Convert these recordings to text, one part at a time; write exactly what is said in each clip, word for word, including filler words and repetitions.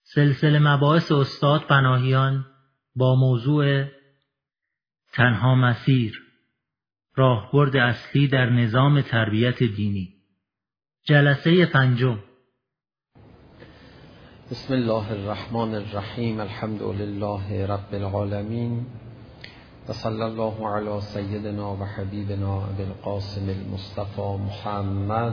سلسله مباحث استاد پناهیان با موضوع تنها مسیر، راهبرد اصلی در نظام تربیت دینی، جلسه پنجم. بسم الله الرحمن الرحیم. الحمد لله رب العالمین و صلی الله علی سیدنا و حبیبنا ابی القاسم المصطفى محمد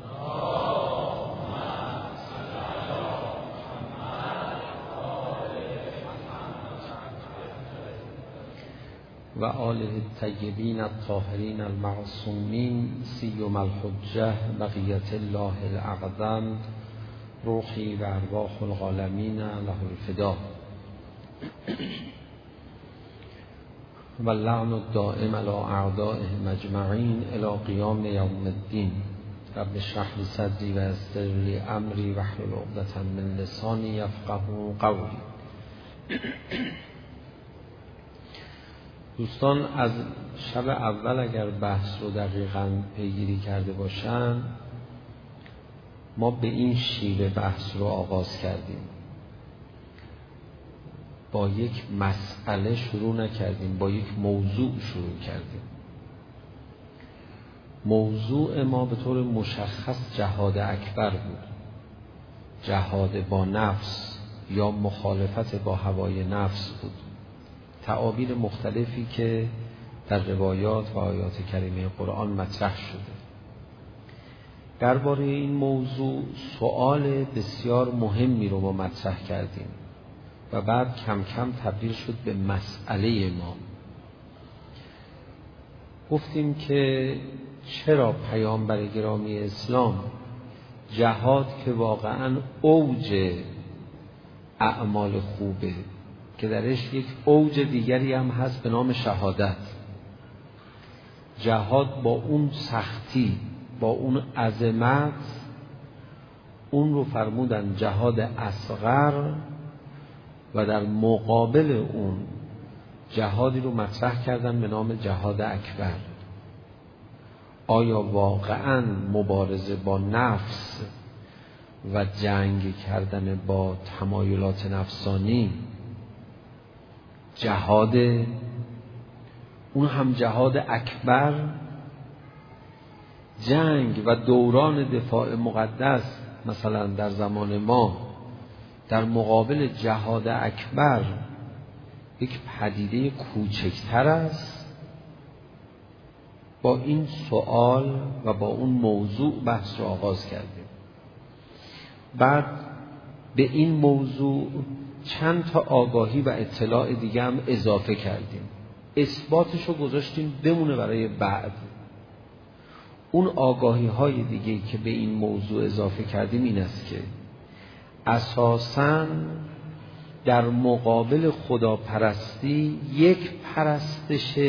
و آله الطیبین الطاهرین المعصومین سیما الحجة بقیة الله الاعظم روحی و ارواح العالمین له الفدا و اللعن الدائم علی اعدائهم اجمعین الی قیام یوم الدین. رب اشرح لی صدری و یسر لی امری واحلل عقدة من لسانی یفقهوا قولی. دوستان از شب اول اگر بحث رو دقیقاً پیگیری کرده باشن، ما به این شیوه بحث رو آغاز کردیم. با یک مسئله شروع نکردیم، با یک موضوع شروع کردیم. موضوع ما به طور مشخص جهاد اکبر بود، جهاد با نفس یا مخالفت با هوای نفس بود. تعابیر مختلفی که در روایات و آیات کریمه قرآن مطرح شده. درباره این موضوع سؤال بسیار مهمی رو ما مطرح کردیم و بعد کم کم تبدیل شد به مسئله ما. گفتیم که چرا پیامبر گرامی اسلام جهاد که واقعاً اوج اعمال خوبه، که درش یک اوج دیگری هم هست به نام شهادت، جهاد با اون سختی، با اون عظمت، اون رو فرمودن جهاد اصغر و در مقابل اون جهادی رو مطرح کردن به نام جهاد اکبر. آیا واقعاً مبارزه با نفس و جنگ کردن با تمایلات نفسانی جهاد، اون هم جهاد اکبر؟ جنگ و دوران دفاع مقدس مثلا در زمان ما در مقابل جهاد اکبر یک پدیده کوچکتر است؟ با این سوال و با اون موضوع بحث رو آغاز کردیم. بعد به این موضوع چند تا آگاهی و اطلاع دیگه هم اضافه کردیم، اثباتش رو گذاشتیم بمونه برای بعد. اون آگاهی های دیگه که به این موضوع اضافه کردیم این است که اساساً در مقابل خداپرستی یک پرستش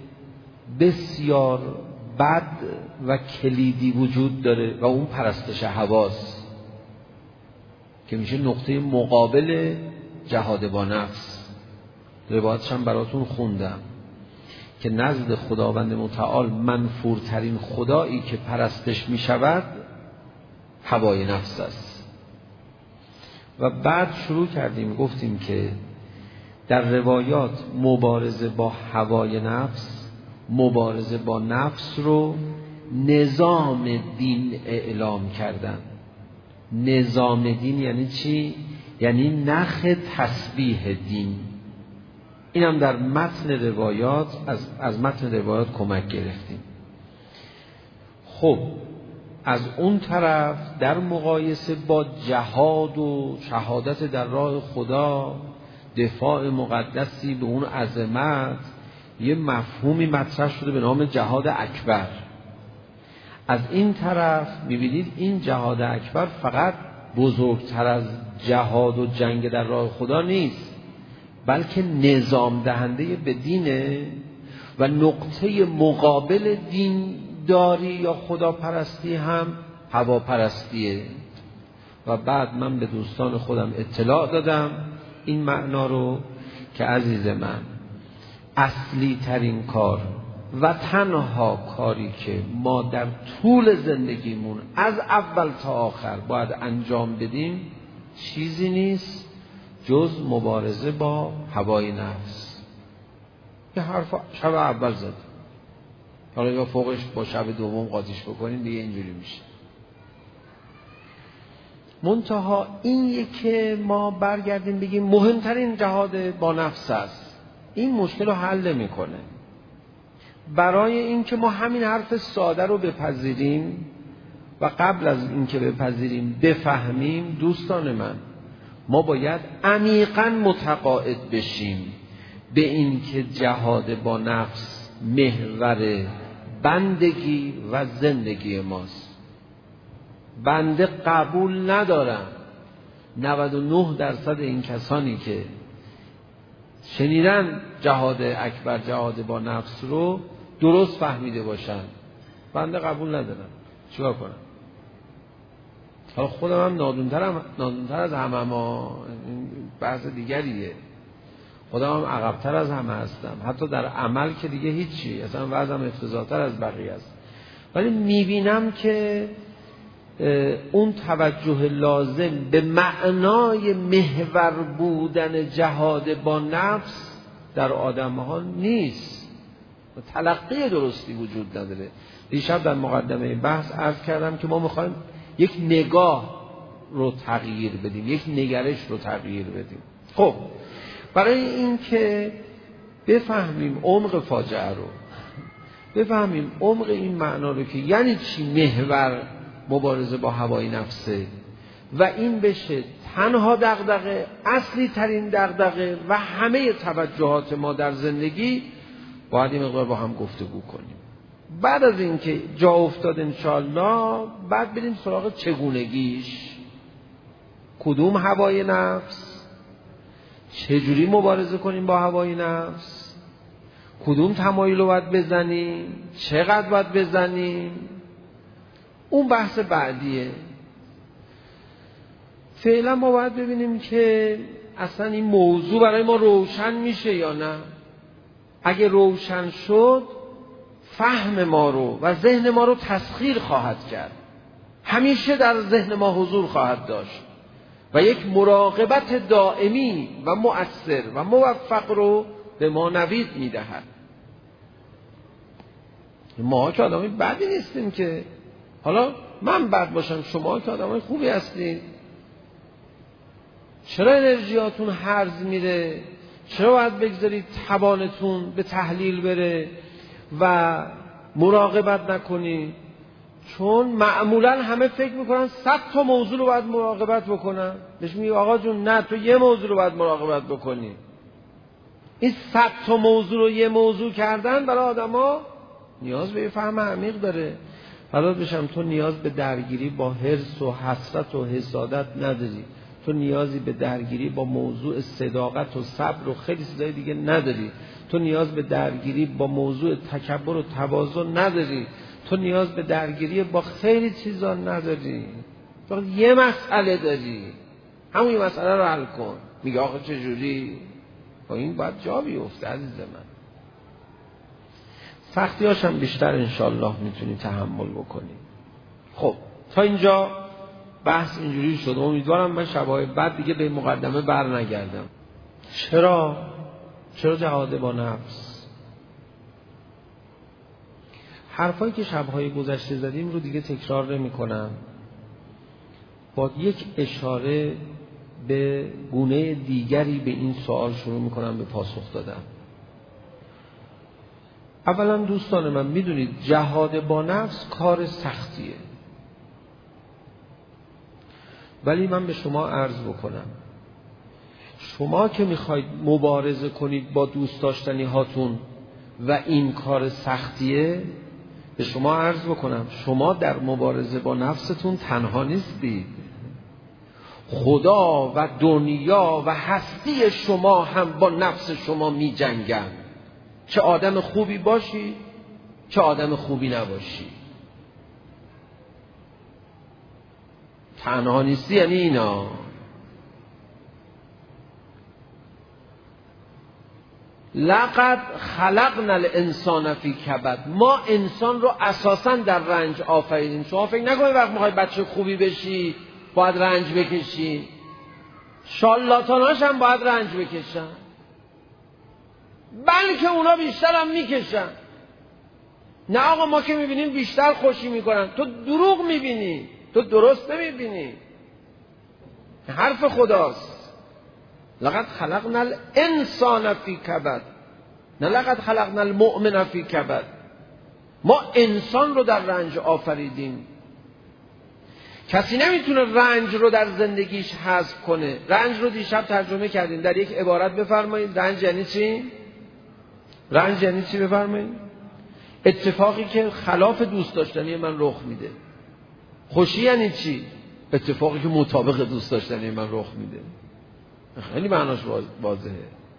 بسیار بد و کلیدی وجود داره و اون پرستش هواست، که میشه نقطه مقابل جهاد با نفس. روایتش هم براتون خوندم که نزد خداوند متعال منفورترین خدایی که پرستش میشود هوای نفس است. و بعد شروع کردیم گفتیم که در روایات مبارزه با هوای نفس، مبارزه با نفس رو نظام دین اعلام کردن. نظام دین یعنی چی؟ یعنی نخ تسبیح دین. این هم در متن روایات از, از متن روایات کمک گرفتیم. خب از اون طرف در مقایسه با جهاد و شهادت در راه خدا، دفاع مقدسی به اون عظمت، یه مفهومی مطرح شده به نام جهاد اکبر. از این طرف می‌بینید این جهاد اکبر فقط بزرگتر از جهاد و جنگ در راه خدا نیست، بلکه نظام دهنده به دینه و نقطه مقابل دین داری یا خداپرستی هم هواپرستیه. و بعد من به دوستان خودم اطلاع دادم این معنا رو که عزیز من، اصلی ترین کار و تنها کاری که ما در طول زندگیمون از اول تا آخر باید انجام بدیم چیزی نیست جز مبارزه با هوای نفس. یه حرف شب اول زد، حالا یا فوقش با شب دوم قاطیش بکنین دیگه اینجوری میشه. منتها این یکی ما برگردیم بگیم مهمترین جهاد با نفس است، این مشکل رو حل میکنه. برای اینکه ما همین حرف ساده رو بپذیریم و قبل از اینکه بپذیریم بفهمیم، دوستان من، ما باید عمیقاً متقاعد بشیم به اینکه جهاد با نفس محور بندگی و زندگی ماست. بنده قبول ندارم نود و نه درصد این کسانی که شنیدن جهاد اکبر، جهاد با نفس رو درست فهمیده باشن. بنده قبول ندارم، چیکار کنم؟ حالا خودم هم نادونترم، نادونتر از همه، ما بحث دیگریه. خودم هم عقبتر از همه هستم، حتی در عمل که دیگه هیچی، اصلا وضعم افتضاح‌تر از بقیه است. ولی میبینم که اون توجه لازم به معنای محور بودن جهاد با نفس در آدم‌ها نیست، تلقی درستی وجود نداره. دیشب در مقدمه بحث عرض کردم که ما میخوایم یک نگاه رو تغییر بدیم، یک نگرش رو تغییر بدیم. خب برای این که بفهمیم عمق فاجعه رو، بفهمیم عمق این معنا رو که یعنی چی محور مبارزه با هوای نفسه و این بشه تنها دغدغه، اصلی ترین دغدغه و همه توجهات ما در زندگی، باید این مقدار با هم گفتگو کنیم. بعد از این که جا افتاد انشالله، بعد بریم سراغ چگونگیش. کدوم هوای نفس، چجوری مبارزه کنیم با هوای نفس، کدوم تمایل رو باید بزنیم، چقدر باید بزنیم، اون بحث بعدیه. فعلا ما باید ببینیم که اصلا این موضوع برای ما روشن میشه یا نه. اگه روشن شد، فهم ما رو و ذهن ما رو تسخیر خواهد کرد، همیشه در ذهن ما حضور خواهد داشت و یک مراقبت دائمی و مؤثر و موفق رو به ما نوید میدهد. ما که آدمای بدی نیستیم که، حالا من بد باشم، شما که آدمای خوبی هستید، چرا انرژیاتون هرز میره؟ چرا باید بگذارید توانتون به تحلیل بره و مراقبت نکنید؟ چون معمولا همه فکر میکنن صد تا موضوع رو باید مراقبت بکنن. بهش میگه آقا جون نه، تو یه موضوع رو باید مراقبت بکنی. این صد تا موضوع رو یه موضوع کردن برای آدما نیاز به فهم عمیق داره. حالا بشم تو نیاز به درگیری با حرص و حسرت و حسادت نداری، تو نیازی به درگیری با موضوع صداقت و صبر و خیلی چیزای دیگه نداری، تو نیاز به درگیری با موضوع تکبر و تواضع نداری، تو نیاز به درگیری با خیلی چیزا نداری، فقط یه مسئله داری، همون یه مسئله رو حل کن. میگه آخه چجوری؟ با این باید جا بیفته عزیز من. سختی هاشم بیشتر انشالله میتونی تحمل بکنی. خب تا اینجا بحث اینجوری شد. امیدوارم من شبهای بعد دیگه به مقدمه بر نگردم. چرا؟ چرا جهاد با نفس؟ حرفایی که شبهای گذشته زدیم رو دیگه تکرار نمی کنم. با یک اشاره به گونه دیگری به این سوال شروع می کنم به پاسخ دادن. اولا دوستان من، میدونید جهاد با نفس کار سختیه، ولی من به شما عرض بکنم، شما که میخواید مبارزه کنید با دوست داشتنی هاتون و این کار سختیه، به شما عرض بکنم شما در مبارزه با نفستون تنها نیستید. خدا و دنیا و هستی شما هم با نفس شما می جنگن، چه آدم خوبی باشی چه آدم خوبی نباشی. تنها نیستی یعنی اینا. لقد خلقنا الانسان فی کبد، ما انسان رو اساساً در رنج آفریدیم. شما فکر نکنید وقت میخوای بچه خوبی بشی باید رنج بکشی. شالاتاناش هم باید رنج بکشن، بلکه اونا بیشتر هم میکشن. نه آقا ما که میبینیم بیشتر خوشی میکنن، تو دروغ میبینی، تو درست نمیبینی. حرف خداست لقد خلقنا الانسان فی کبد، نه لقد خلقنا المؤمن فی کبد. ما انسان رو در رنج آفریدیم. کسی نمیتونه رنج رو در زندگیش حذف کنه. رنج رو دیشب ترجمه کردیم، در یک عبارت بفرمایید رنج یعنی چی؟ رنج یعنی چی بفرمایید؟ اتفاقی که خلاف دوست داشتنی من رخ میده. خوشی یعنی چی؟ اتفاقی که مطابق دوست داشتنی من رخ میده. خیلی معناش واضحه.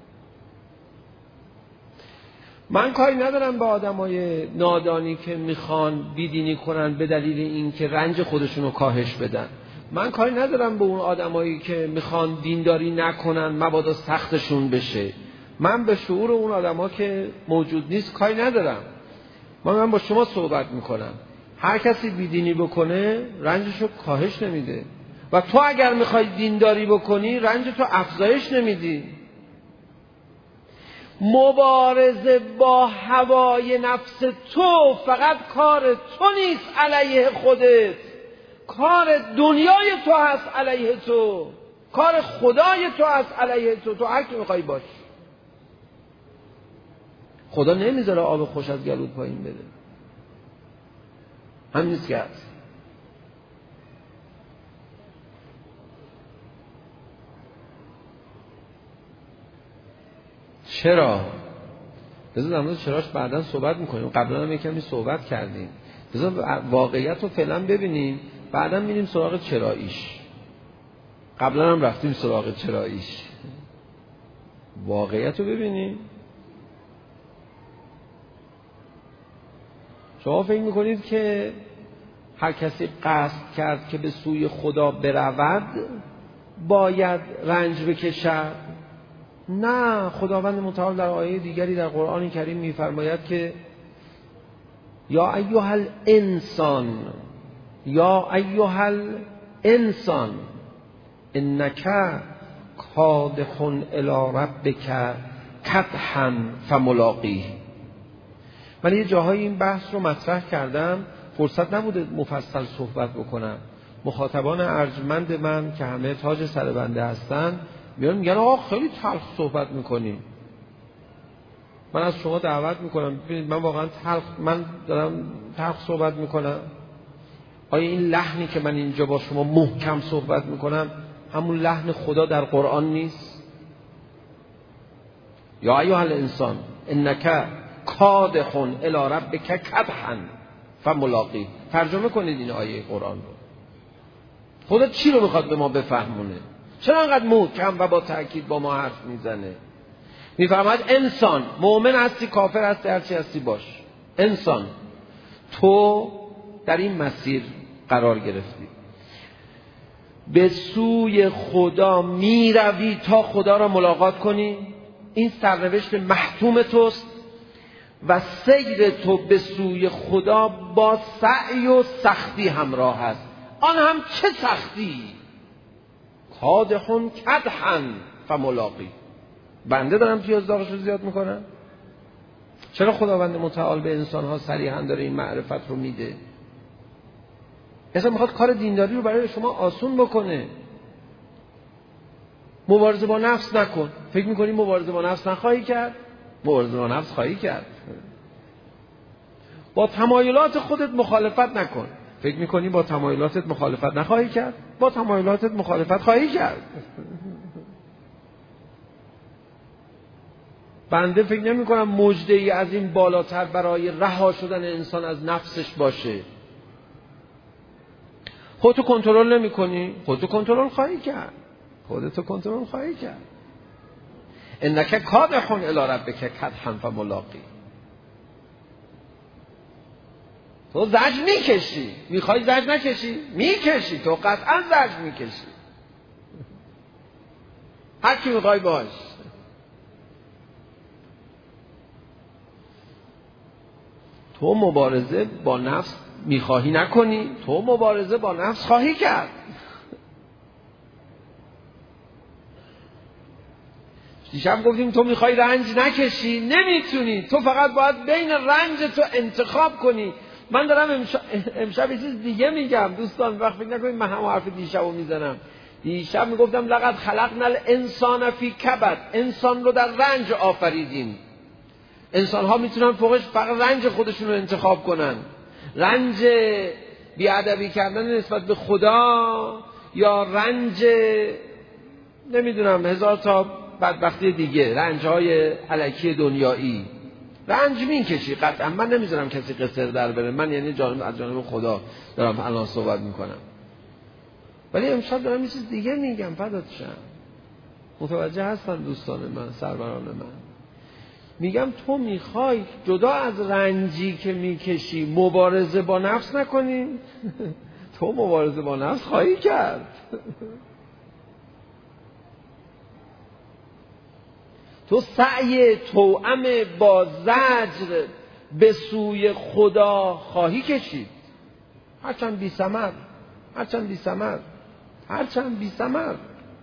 من کاری ندارم با آدمای نادانی که میخوان بیدینی کنن به دلیل این که رنج خودشون رو کاهش بدن. من کاری ندارم به اون آدمایی که میخوان دینداری نکنن مبادا سختشون بشه. من به شعور اون آدما که موجود نیست کاری ندارم. من, من با شما صحبت میکنم. هر کسی بیدینی بکنه رنجشو کاهش نمیده و تو اگر میخوای دینداری بکنی رنج تو افزایش نمیدی. مبارزه با هوای نفس تو فقط کار تو نیست علیه خودت، کار دنیای تو هست علیه تو، کار خدای تو هست علیه تو. تو هر کی میخوای باش. خدا نمیذاره آب خوش از گلوت پایین بده. همین نیست که هست. چرا؟ بذار در مورد چراش بعداً صحبت میکنیم. قبلا هم یکمی صحبت کردیم. بذار واقعیت رو فعلا ببینیم، بعداً میریم سراغ چراییش. قبلا هم رفتیم سراغ چراییش. واقعیت رو ببینیم. شما فکر میکنید که هر کسی قصد کرد که به سوی خدا برود باید رنج بکشد؟ نه، خداوند متعال در آیه دیگری در قرآن کریم میفرماید که یا ایها الانسان یا ایها الانسان انک کادح الی ربک کدحا فملاقیه. من یه جاهای این بحث رو مطرح کردم، فرصت نبوده مفصل صحبت بکنم. مخاطبان ارجمند من که همه تاج سر بنده هستن میان میگن آقا خیلی تلخ صحبت میکنی. من از شما دعوت میکنم ببینید من واقعا تلخ من دارم تلخ صحبت میکنم؟ آیا این لحنی که من اینجا با شما محکم صحبت میکنم همون لحن خدا در قرآن نیست؟ یا ایها الانسان انک کادح الی ربک کدحا فملاقیه. ترجمه کنید این آیه قرآن رو. خدا چی رو میخواد به ما بفهمونه؟ چرا انقدر محکم و با تأکید با ما حرف میزنه؟ میفرماید انسان، مؤمن هستی کافر هستی هرچی هستی باش، انسان تو در این مسیر قرار گرفتی، به سوی خدا میروی تا خدا را ملاقات کنی. این سرنوشت محتوم توست و سیر تو به سوی خدا با سعی و سختی همراه است. آن هم چه سختی؟ کادحن کدحا فملاقی. بنده دارم پیاز داغش رو زیاد میکنم؟ چرا خداوند متعال به انسانها صریحا داره این معرفت رو میده؟ اصلا میخواد کار دینداری رو برای شما آسون بکنه. مبارزه با نفس نکن. فکر میکنی مبارزه با نفس نخواهی کرد؟ مبارزه با نفس خواهی کرد. با تمایلات خودت مخالفت نکن. فکر میکنی با تمایلاتت مخالفت نخواهی کرد؟ با تمایلاتت مخالفت خواهی کرد. بنده فکر نمی کنم مژده‌ای از این بالاتر برای رها شدن انسان از نفسش باشه. خودتو کنترل نمی کنی؟ خودتو کنترل خواهی کرد. خودتو کنترل خواهی کرد. انک کادح الی ربک کدحا فملاقیه. تو زجر میکشی. میخوای زجر نکشی؟ میکشی. تو قطعا زجر میکشی. هر کی میخوای باش. تو مبارزه با نفس میخواهی نکنی، تو مبارزه با نفس خواهی کرد. دیشب گفتیم تو میخوای رنج نکشی، نمیتونی، تو فقط باید بین رنج تو انتخاب کنی. من دارم امشب, امشب یه چیز دیگه میگم دوستان، وقت فکر نکنید من هم حرف دیشبو میزنم. دیشب میگفتم لقد خلقنا الانسان فی کبد، انسان رو در رنج آفریدیم. انسان ها میتونن فوقش فقط رنج خودشون رو انتخاب کنن، رنج بیادبی کردن نسبت به خدا یا رنج نمیدونم هزار تا بدبختی دیگه، رنج های الکی دنیایی. رنج میکشی قطعا، من نمیذارم کسی قصر در بره، من یعنی جانب از جانب خدا دارم الان صحبت میکنم. ولی امشب دارم یه چیز دیگه میگم، فدات شم. متوجه هستن دوستان من، سروران من؟ میگم تو میخوای جدا از رنجی که میکشی مبارزه با نفس نکنی؟ تو مبارزه با نفس خواهی کرد. تو سعی توأم با زجر به سوی خدا خواهی کشید، هرچند بی ثمر، هرچند بی ثمر، هرچند بی ثمر.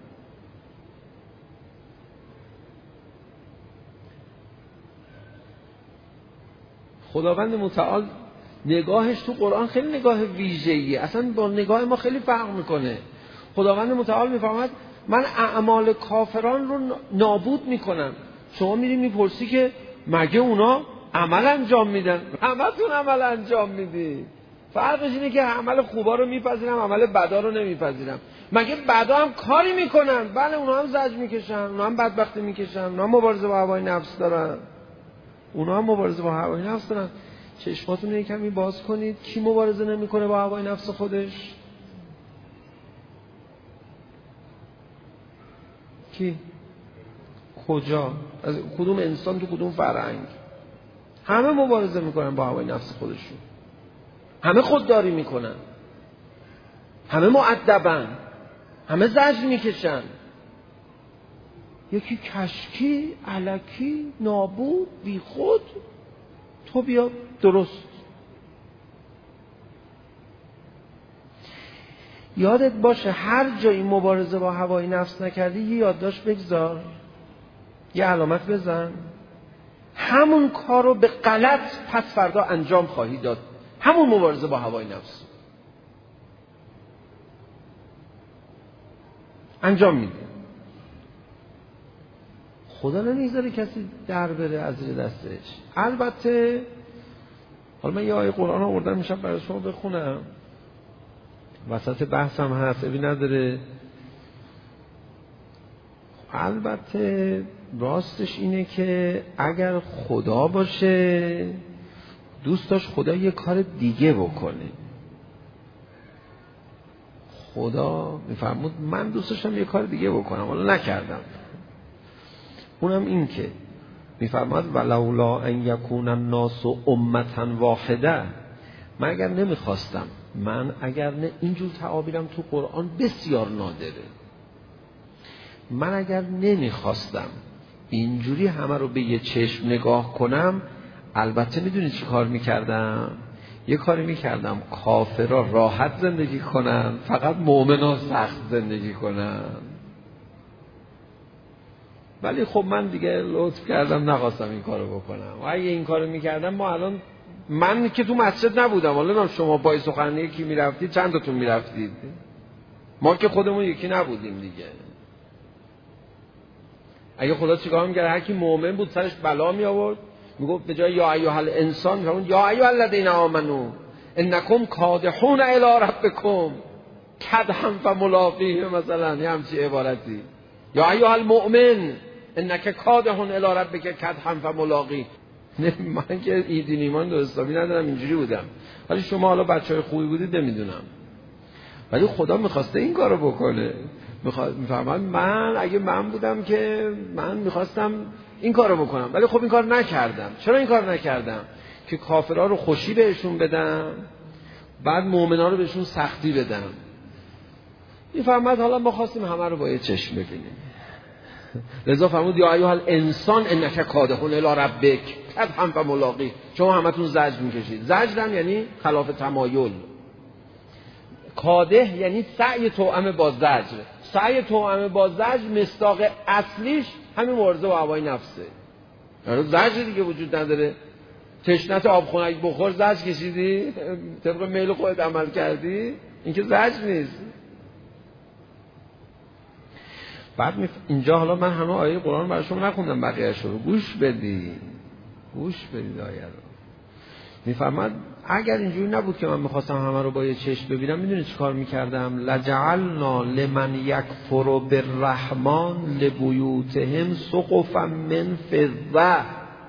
خداوند متعال نگاهش تو قرآن خیلی نگاه ویژه‌ایه، اصلا با نگاه ما خیلی فرق میکنه. خداوند متعال میفرماید من اعمال کافران رو نابود میکنم. شما میری میپرسی که مگه اونا عمل انجام میدن؟ همتون عمل انجام میدی، فرقش اینه که عمل خوبا رو میپذیرم، عمل بدا رو نمیپذیرم. مگه بدا هم کاری میکنن؟ بله اونا هم زجر میکشن، اونا هم بدبختی میکشن، اونا هم مبارزه با هوای نفس دارن، اونا هم مبارزه با هوای نفس دارن. چشماتون رو کمی باز کنید، کی مبارزه نمیکنه با هوای نفس خودش؟ کی؟ کجا؟ از کدوم انسان تو کدوم فرهنگ؟ همه مبارزه میکنن با هوای نفس خودشون، همه خودداری میکنن، همه مؤدبن، همه زجر میکشن. یکی کشکی، الکی، نابود، بی خود، تو بیا درست. یادت باشه هر جایی مبارزه با هوای نفس نکردی یه یادداشت بگذار، یه علامت بزن، همون کار رو به غلط پس فردا انجام خواهی داد، همون مبارزه با هوای نفس انجام میده. خدا نمیذاره کسی در بره از زیر دستش. البته حالا من یه آیه قرآن آوردم میشم برای شما بخونم، وسط بحثم هست، ابی نداره. البته راستش اینه که اگر خدا باشه دوست داشت خدا یه کار دیگه بکنه. خدا میفرمود من دوست داشتم یه کار دیگه بکنم، حالا نکردم. اونم این که میفرماد ولولا ان یکون الناس امة واحده، من اگر نمیخواستم، من اگر نه، اینجور تعابیرم تو قرآن بسیار نادره، من اگر نمیخواستم اینجوری همه رو به یه چشم نگاه کنم، البته میدونی چی کار میکردم؟ یه کاری میکردم کافرها راحت زندگی کنن، فقط مؤمنان سخت زندگی کنن. ولی خب من دیگه لطف کردم نخواستم این کارو بکنم. و اگه این کارو میکردم ما الان، من که تو مسجد نبودم، حالا شما با سخنرانی کی میرفتید؟ چند تاتون میرفتید؟ ما که خودمون یکی نبودیم دیگه. اگه خدا چیکار میکرد؟ هر کی مؤمن بود سرش بلا می آورد، میگفت به جای یا ایها الانسان میگفت یا ایها الذین آمنو انکم کادحون الی ربکم کدحا فملاقیه، مثلا یه همچین عبارتی. یا ایها المؤمن انک کادح الی ربک کدحا فملاقی. من که ایدین ایمان دو اسلامی ندارم، اینجوری بودم. ولی شما حالا بچهای خوبی بودید نمیدونم. ولی خدا میخواسته این کارو بکنه. میفهمم من اگه من بودم که من میخواستم این کارو بکنم، ولی خب این کار نکردم. چرا این کار نکردم؟ که کافرها رو خوشی بهشون بدم، بعد مؤمنا رو بهشون سختی بدم. میفهمد حالا ما خواستیم همه رو با یه چشم ببینیم. لذا فرمود یا ایها الانسان انک کادحون الی ربک کدحا فملاقی. شما همتون زجر میکشید. زجر هم یعنی خلاف تمایل. کادح یعنی سعی توأم با زجر. سعی توأم با زجر مصداق اصلیش همین مبارزه با هوای نفسه. یعنی زجر دیگه وجود نداره. تشنت آب خنک بخور زجر کشیدی؟ طبق میل خودت عمل کردی؟ این که زجر نیست. بعد میف... اینجا حالا من همه آیه قرآن برای شما نخوندم، بقیه‌اش رو گوش بدید. گوش بدید آیه رو. میفرماد اگر اینجوری نبود که من میخواستم همه رو با یه چشم ببینم، میدونی چی کار میکردم؟ لجعلنا لمن یکفر بالرحمن لبیوتهم سقفا من فضة.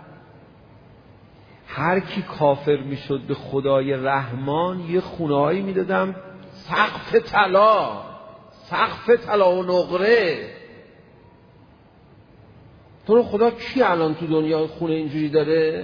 هر کی کافر میشد به خدای رحمان یه خونه‌هایی میدادم سقف طلا، سقف طلا و نقره. تو رو خدا کی الان تو دنیا خونه اینجوری داره؟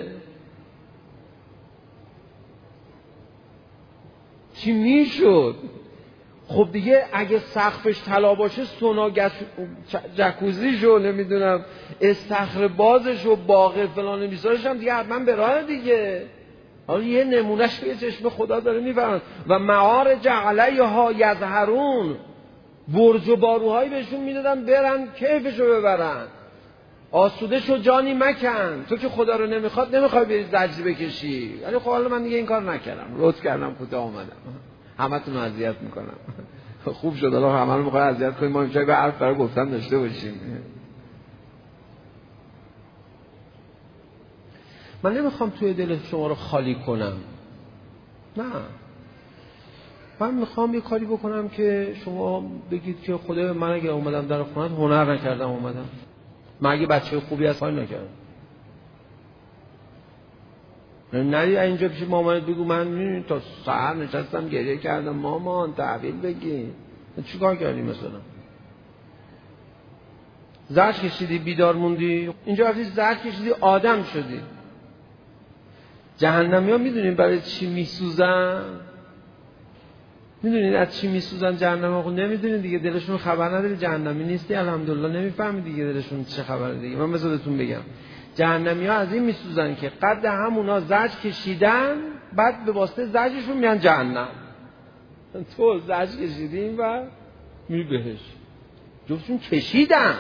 چی میشد؟ خب دیگه اگه سقفش طلا باشه سونا جکوزیشو نمیدونم استخر بازش و باغ فلان میسارش هم دیگه حتما به راه دیگه. حالا یه نمونهش به چشم خدا داره میفرماید و معارج علیها یظهرون، برج و باروهایی بهشون میدادن برن کیفشو ببرن. آسوده شو جانی مکن، تو که خدا رو نمیخواد نمیخوای بری زجر بکشی. ولی خب حالا من دیگه این کار نکردم، لطف کردم کوتاه اومدم، همتون رو اذیت میکنم. خوب شد حالا همه رو میخوای اذیت کنیم، ما امشب به حرف برای گفتن داشته باشیم. من نمیخوام توی دل شما رو خالی کنم، نه، من میخوام یه کاری بکنم که شما بگید که خدا من اگه اومدم در خونت هنر نکردم اومدم، من اگه بچه خوبی از حال نکردم. نری اینجا پیش مامانت بگو من تا سحر نشستم گریه کردم مامان تحویل بگی. چی کار کردی مثلا؟ زجر کشیدی بیدار موندی، اینجا رفتی زجر کشیدی آدم شدی. جهنمی ها میدونین برای چی میسوزن؟ میدونین از چی میسوزن جهنمی ها؟ نمیدونین دیگه، دلشون خبر نداری جهنمی نیستی الحمدلله، نمیفهمی دیگه دلشون چه خبره دیگه. من بذارتون بگم جهنمی ها از این میسوزن که قد همونا زجر کشیدن، بعد به واسطه زجرشون میان جهنم. تو زجر کشیدین و می بهش، جفتشون کشیدن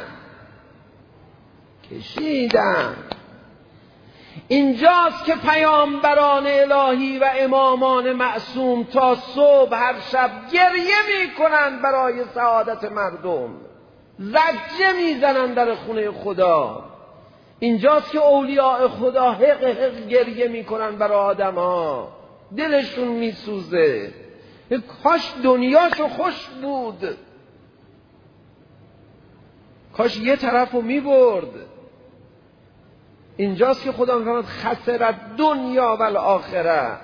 کشیدن. اینجاست که پیامبران الهی و امامان معصوم تا صبح هر شب گریه میکنن برای سعادت مردم، زجه میزنن در خونه خدا. اینجاست که اولیاء خدا حق حق گریه میکنن برای آدم ها، دلشون میسوزه. کاش دنیاشو خوش بود، کاش یه طرفو میبرد. اینجاست که خدا میفرماید خسرت دنیا و الاخره.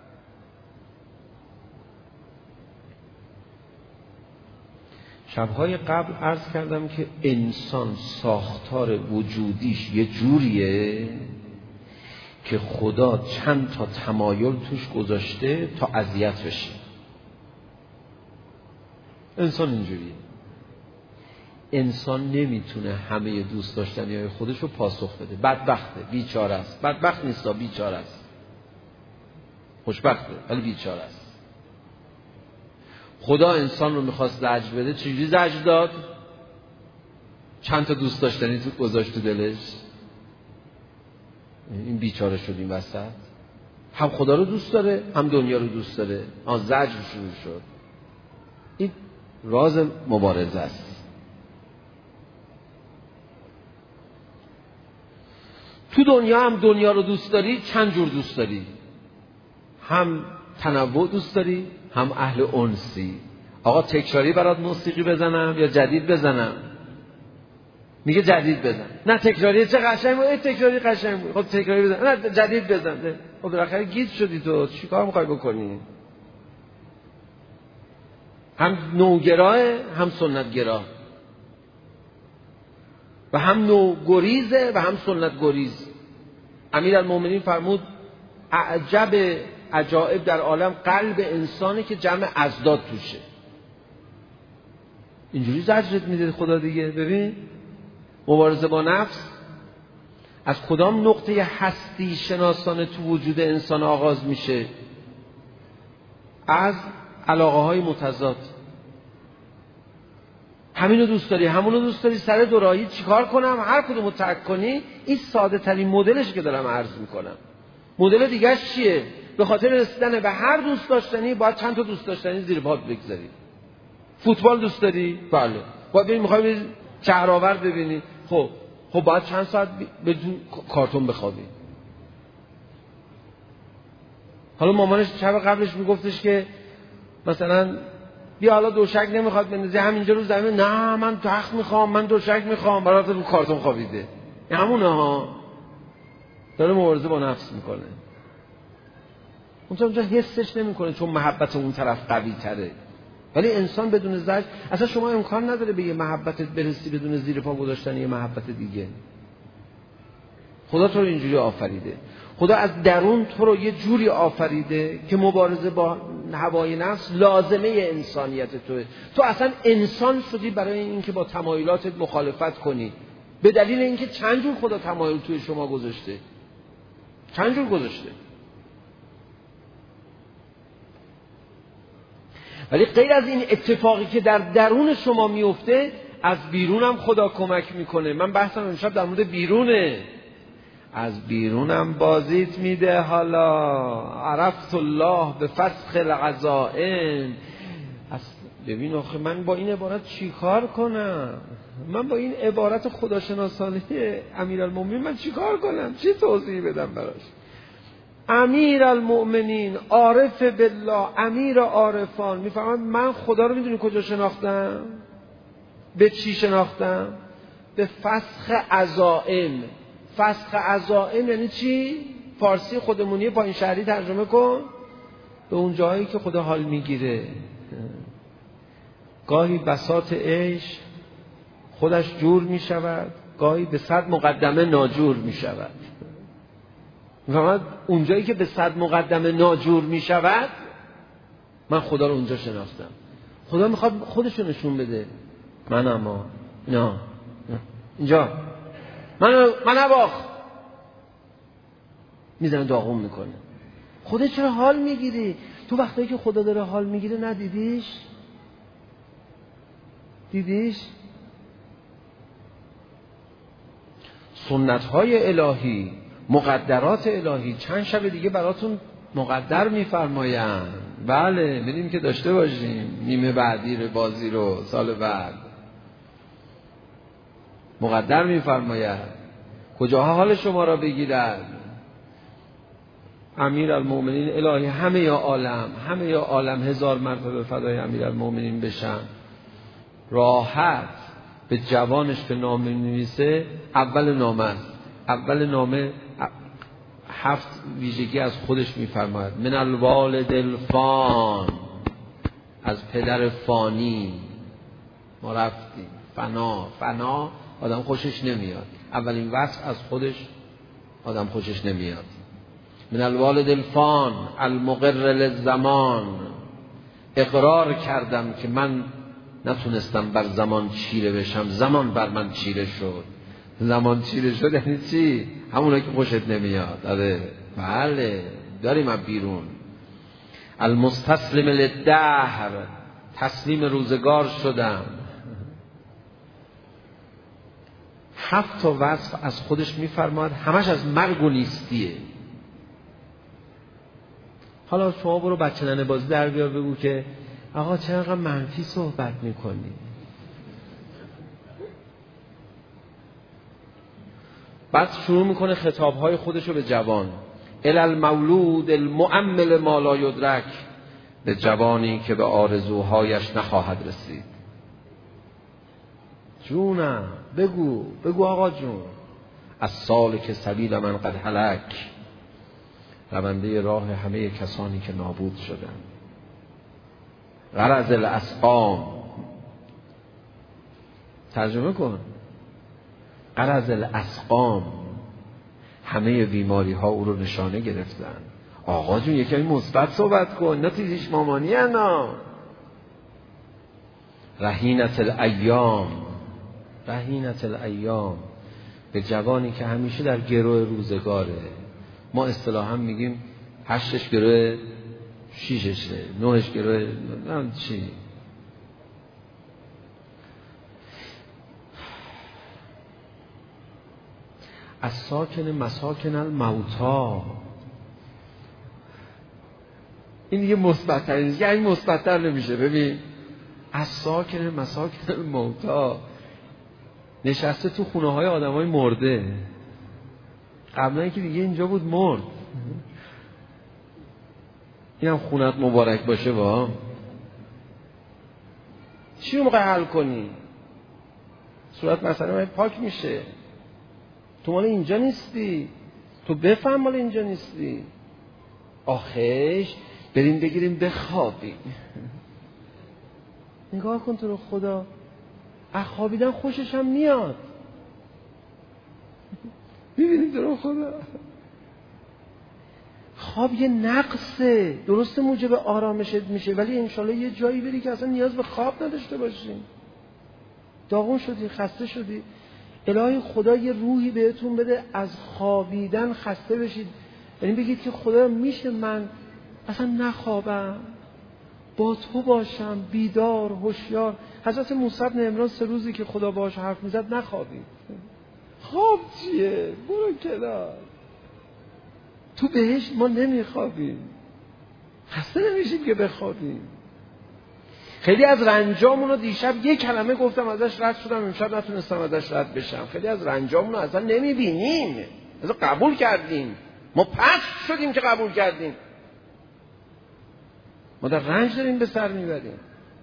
شبهای قبل عرض کردم که انسان ساختار وجودیش یه جوریه که خدا چند تا تمایل توش گذاشته تا اذیت بشه. انسان اینجوریه. انسان نمیتونه همه دوست داشتنی های خودش رو پاسخ بده. بدبخته، بیچاره است. بدبخت نیستا، بیچاره است. خوشبخته ولی بیچاره است. خدا انسان رو میخواست زجر بده، چجوری زجر داد؟ چند تا دوست داشتنی تو گذاشت تو دلش، این بیچاره شد این وسط. هم خدا رو دوست داره هم دنیا رو دوست داره، آن زجر شروع شد. این راز مبارزه است. تو دنیا هم دنیا رو دوست داری، چند جور دوست داری، هم تنوع دوست داری هم اهل انسی. آقا تکراری برات موسیقی بزنم یا جدید بزنم؟ میگه جدید بزن. نه تکراری چه قشنگ بود، تکراری قشنگ بود، خب تکراری بزن. نه جدید بزن. خب بالاخره گیج شدی تو، چیکار میخوای بکنی؟ هم نوگراه هم سنتگراه و هم نوگریزه و هم سنت گریز. امیرالمومنین فرمود اعجب عجائب در عالم قلب انسانه که جمع ازداد توشه. اینجوری زجرت میده خدا دیگه. ببین مبارزه با نفس از کدام نقطه هستی شناسانه تو وجود انسان آغاز میشه؟ از علاقه های متضاد. همینو دوست داری، همونو دوست داری، سر دوراهی چیکار کنم؟ هر کدومو ترک کنی. این ساده ترین مدلش که دارم عرض میکنم. مدل دیگه‌اش چیه؟ به خاطر رسیدن به هر دوست داشتنی باید چند تا دوست داشتنی زیر پات بگذاری. فوتبال دوست داری؟ بله. باید ببین میخوای بری شهرآورد ببینی. خب خب باید چند ساعت بدون کارتون بخوابی. حالا مامانش شب قبلش میگفتش که مثلا بیا حالا دوشک نمیخواد بندازی همینجا رو زمین. نه من تخت میخوام، من دوشک میخوام. برات رو کارتون خوابیده. این همونه ها. داره مبارزه با نفس میکنه. اونجا اونجا حسش نمیکنه چون محبت اون طرف قوی تره. ولی انسان بدون زجر، اصلا شما امکان نداره به یه محبتت برسی بدون زیر پا گذاشتن یه محبت دیگه. خدا تو رو اینجوری آفریده. خدا از درون تو رو یه جوری آفریده که مبارزه با هوای نفس لازمه انسانیت توه. تو اصلا انسان شدی برای اینکه با تمایلاتت مخالفت کنی. به دلیل اینکه چند جور خدا تمایل توی شما گذاشته. چند جور گذاشته. ولی غیر از این اتفاقی که در درون شما میفته، از بیرونم خدا کمک میکنه. من بحثم امشب در مورد بیرونه. از بیرونم بازیت میده. حالا عرفت الله به فسخ العزائم. ببین آخه من با این عبارت چی کار کنم؟ من با این عبارت خداشناسانه امیرالمومنین من چی کار کنم؟ چی توضیح بدم براش؟ امیرالمومنین، عارف بالله، امیر عارفان میفهمن من خدا رو میدونی کجا شناختم؟ به چی شناختم؟ به فسخ عزائم. فسخ عزائم یعنی چی؟ فارسی خودمونی پایین شهری ترجمه کن. به اون جایی که خدا حال میگیره. گاهی بساط عیش خودش جور میشود، گاهی به صد مقدمه ناجور میشود. میفهمد اون جایی که به صد مقدمه ناجور میشود، من خدا رو اونجا شناختم. خدا میخواد خودش رو نشون بده. من اما نه اینجا من من نباخ میزنه داغون میکنه. خدا چرا حال میگیری؟ تو وقتی که خدا داره حال میگیره ندیدیش؟ دیدیش؟ سنت های الهی، مقدرات الهی چند شب دیگه براتون مقدر میفرمایند. بله میدیم که داشته باشیم نیمه بعدی رو، بازی رو سال بعد مقدر میفرماید. کجاها حال شما را بگیرد؟ امیرالمومنین الهی همه یا عالم، همه یا عالم هزار مرتبه فدای امیرالمومنین بشن. راحت به جوانش که نامه نویسه، اول نامه است. اول نامه هفت ویژگی از خودش میفرماید. من الوالد الفان، از پدر فانی ما رفتیم. فنا، فنا آدم خوشش نمیاد. اولین وصف از خودش آدم خوشش نمیاد. من الوالد الفان المقر للزمان، اقرار کردم که من نتونستم بر زمان چیره بشم، زمان بر من چیره شد. زمان چیره شد یعنی چی؟ همونه که خوشت نمیاد. آره بله داریم از بیرون. المستسلم للدهر، تسلیم روزگار شدم. هفت تا وصف از خودش میفرماد، همش از مرگ و نیستیه. حالا شما برو بچه ننه بازی در بیار بگو که آقا چرا منفی صحبت میکنی؟ بعد شروع میکنه خطابهای خودشو به جوان. الالمولود المؤمل ما لا یدرک، به جوانی که به آرزوهایش نخواهد رسید. جونم بگو بگو آقا جون. از سال که سبیل من قد هلک، رونده راه همه کسانی که نابود شدن. غرض الاسقام، ترجمه کن. غرض الاسقام، همه بیماری ها او رو نشانه گرفتن. آقا جون یکی مثبت صحبت کن، نه تیزیش مامانی انا. رهینت الایام، رهینت الایام، به جوانی که همیشه در گروه روزگاره. ما اصطلاحا میگیم هشتش گروه شیششه، نهش گروه نه چی. از ساکن مساکن الموتا. این دیگه مثبت‌تر نیست، یعنی مثبت‌تر نمیشه. ببین از ساکن مساکن الموتا، نشسته تو خونه های آدم های مرده. قبلا که دیگه اینجا بود مرد. اینم خونت مبارک باشه. با چی رو موقع حل کنی؟ صورت مثلا من پاک میشه. تو مال اینجا نیستی، تو بفهم مال اینجا نیستی. آخش بریم بگیریم بخوابیم. نگاه کن تو رو خدا، از خوابیدن خوشش هم میاد. ببینید تو رو خدا، خواب یه نقصه، درست موجب آرامشت میشه، ولی انشالله یه جایی بری که اصلا نیاز به خواب نداشته باشی. داغون شدی، خسته شدی، الهی خدا یه روحی بهتون بده از خوابیدن خسته بشید. یعنی بگید که خدا میشه من اصلا نخوابم، با تو باشم، بیدار، هوشیار. حضرت موسی بن عمران سه روزی که خدا باهاش حرف میزد نخوابید. خواب چیه؟ برو کنار. تو بهشت ما نمیخوابیم، خسته نمیشیم که بخوابیم. خیلی از رنجامون رو دیشب یک کلمه گفتم ازش رد شدم، امشب نتونستم ازش رد بشم. خیلی از رنجامون رو اصلا نمیبینیم، اصلا قبول کردیم. ما پست شدیم که قبول کردیم. ما در رنج داریم به سر میبریم.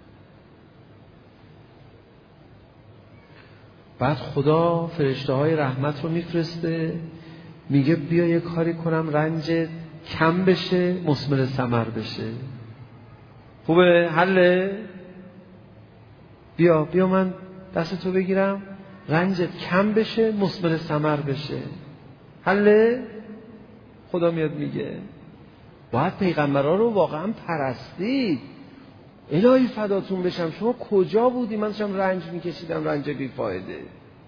بعد خدا فرشته های رحمت رو میفرسته، میگه بیا یه کاری کنم رنجت کم بشه، مثمر ثمر بشه. خوبه؟ حله؟ بیا بیا من دست تو بگیرم، رنجت کم بشه، مثمر ثمر بشه. حله؟ خدا میاد میگه باید پیغمبرها رو واقعا پرستید. الهی فداتون بشم، شما کجا بودی؟ من داشتم رنج میکشیدم، رنج بیفایده،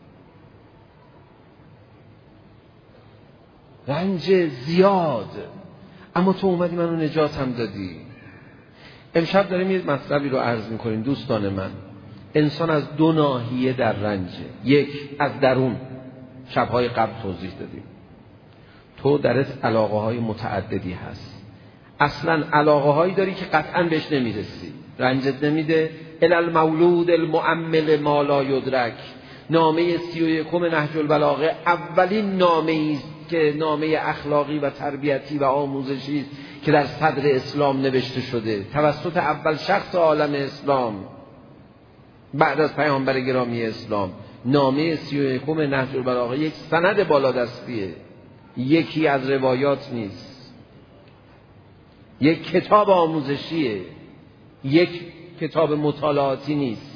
رنج زیاد، اما تو اومدی منو نجاتم دادی. امشب داریم یه مطلبی رو عرض میکنیم دوستان من. انسان از دو ناحیه در رنجه. یک از درون، شبهای قبل توضیح دادیم، تو درت علاقه های متعددی هست، اصلا علاقه هایی داری که قطعا بهش نمیرسی، رنجت نمیده. الالمولود المؤمل ما لا یدرک، نامه سی و یکم نهج البلاغه اولین نامه است که نامه اخلاقی و تربیتی و آموزشی است که در صدر اسلام نوشته شده توسط اول شخص عالم اسلام بعد از پیامبر گرامی اسلام. نامه سی و یکم نهج البلاغه یک سند بالادستیه، یکی از روایات نیست، یک کتاب آموزشیه، یک کتاب مطالعاتی نیست.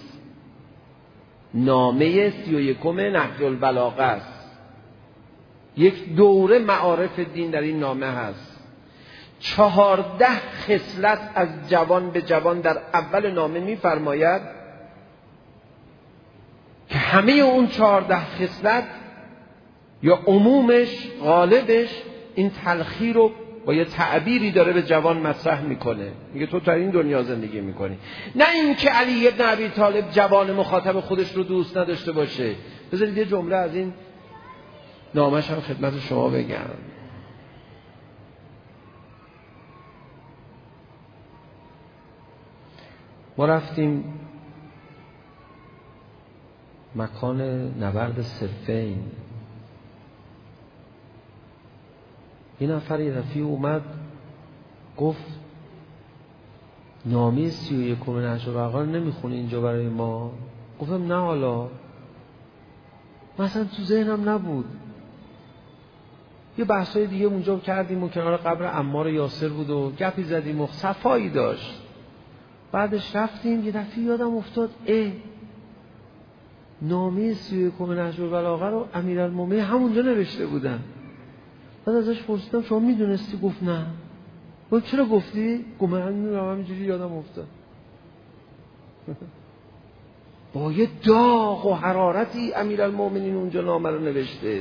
نامه سی و یکم نهج البلاغه است. یک دوره معارف دین در این نامه هست. چهارده خصلت از جوان به جوان در اول نامه می‌فرماید که همه اون چهارده خصلت یا عمومش، غالبش این تلخی رو با یه تعبیری داره به جوان مطرح میکنه. میگه تو در این دنیا زندگی میکنی، نه این که علی ابن ابی طالب جوان مخاطب خودش رو دوست نداشته باشه. بذارید یه جمله از این نامش هم خدمت شما بگم. ما رفتیم مکان نبرد صفین. این نفر یه رفیع اومد گفت نامه سی و یکم نهج البلاغه نمیخونی اینجا برای ما؟ گفتم نه، حالا مثلا تو ذهنم نبود. یه بحثای دیگه اونجا کردیم و کنار قبر عمار یاسر بود و گپی زدیم و صفایی داشت. بعدش رفتیم یه دفعه یادم افتاد اه نامه سی و یکم نهج البلاغه رو امیرالمومنین همونجا نوشته بودن. بعد ازش پرسیدم شما میدونستی؟ گفت نه. گفت چرا گفتی؟ گفت من میدونم، همینجوری یادم افتاد. با یه داغ و حرارتی امیرالمومنین اونجا نامه رو نوشته،